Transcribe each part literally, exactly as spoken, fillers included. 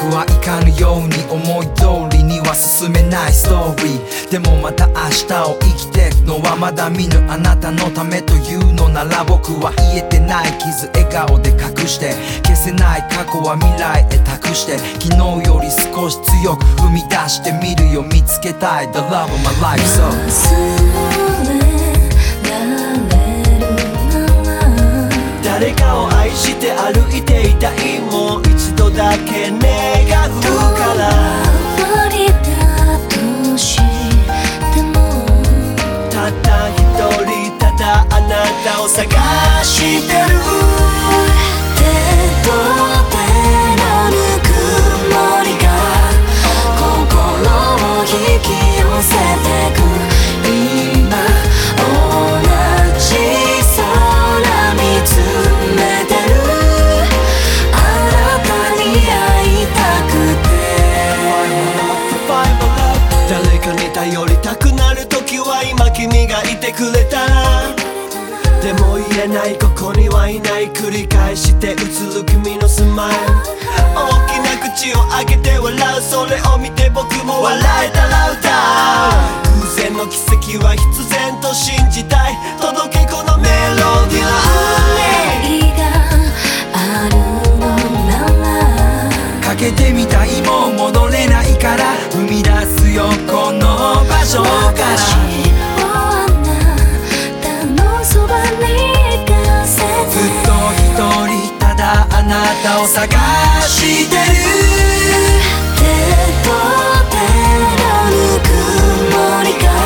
くはいかぬように思い通りには進めないストーリー。でもまた明日を生きてくのはまだ見ぬあなたのためというのなら、僕は癒えてない傷笑顔で隠して、消せない過去は未来へ託して、昨日より少し強く踏み出してみるよ。見つけたい The love of my life so 誰かを愛して歩いていたい、もう一度だけ願うから終わりだとしても、 たった一人ただあなたを探してる。 手と手のぬくもりが心を引き寄せてく。今同じ空見つめてる。あなたに会いたくて。 誰かに頼りたくなる時は今君がいてくれたら、でも言えないここにはいない、繰り返して映る君のスマイル。大きな口を開けて笑う、それを見て僕も笑えたら歌う。偶然の奇跡は必然と信じたい、届けこのメロディー。 運命があるのなら、 かけてみたいもう戻れないから、踏み出すよこの場所から。ずっと一人ただあなたを探してる。 手と手のぬくもりが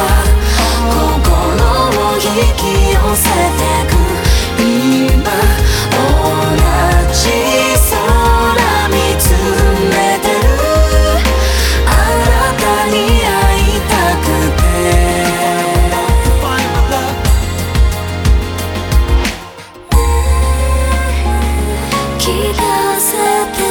心を引き寄せてく。今同じ空見つめてる。あなたに会いたくて。聞かせて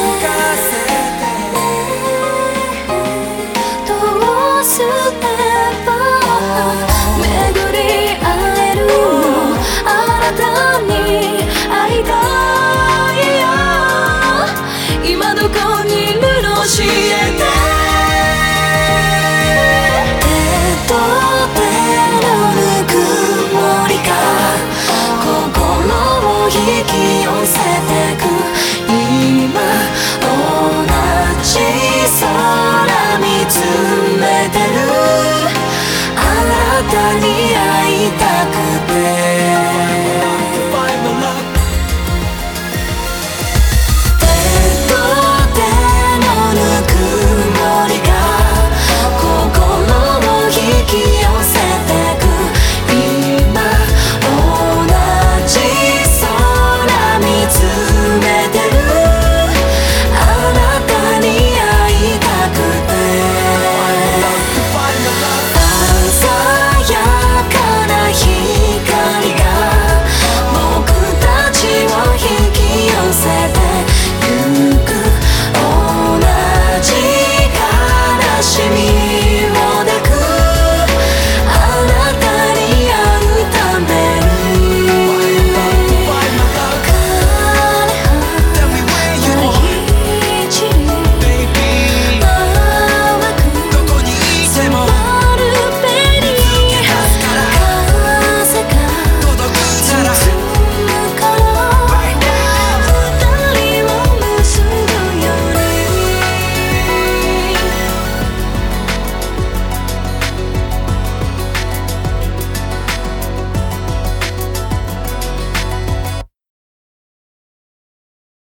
どうすれば巡り会えるの。あなたに会いたいよ。今どこにいるの教えて。手と手のぬくもりが心を引き寄せてく。今同じ空見つめてる。あなたに会いたくて。